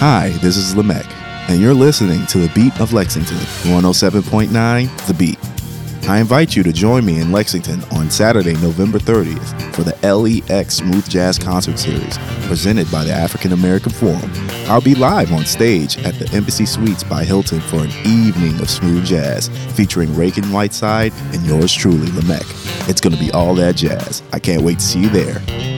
Hi, this is Lamech, and you're listening to The Beat of Lexington, 107.9 The Beat. I invite you to join me in Lexington on Saturday, November 30th for the LEX Smooth Jazz Concert Series presented by the African American Forum. I'll be live on stage at the Embassy Suites by Hilton for an evening of smooth jazz featuring Reagan Whiteside and yours truly, Lamech. It's going to be all that jazz. I can't wait to see you there.